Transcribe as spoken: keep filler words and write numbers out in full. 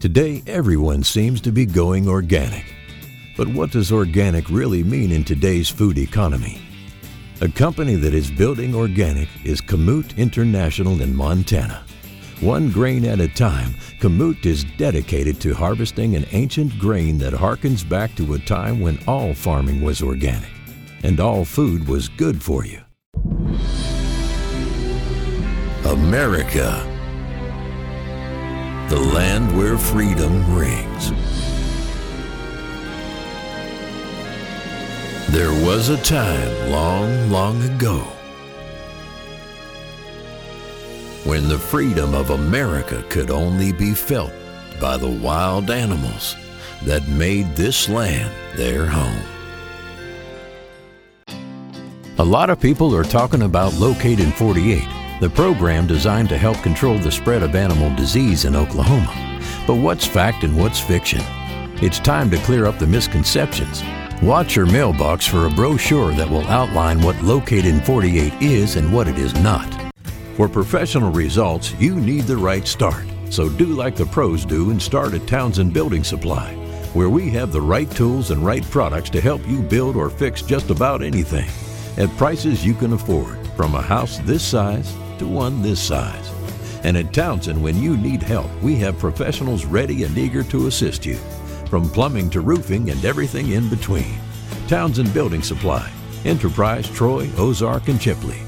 Today, everyone seems to be going organic. But what does organic really mean in today's food economy? A company that is building organic is Kamut International in Montana. One grain at a time, Kamut is dedicated to harvesting an ancient grain that harkens back to a time when all farming was organic and all food was good for you. America, the land where freedom rings. There was a time long, long ago when the freedom of America could only be felt by the wild animals that made this land their home. A lot of people are talking about Locate in forty-eight, the program designed to help control the spread of animal disease in Oklahoma. But what's fact and what's fiction? It's time to clear up the misconceptions. Watch your mailbox for a brochure that will outline what Locate in forty-eight is and what it is not. For professional results, you need the right start. So do like the pros do and start at Townsend Building Supply, where we have the right tools and right products to help you build or fix just about anything at prices you can afford, from a house this size to one this size. And at Townsend, when you need help, we have professionals ready and eager to assist you, from plumbing to roofing and everything in between. Townsend Building Supply, Enterprise, Troy, Ozark, and Chipley.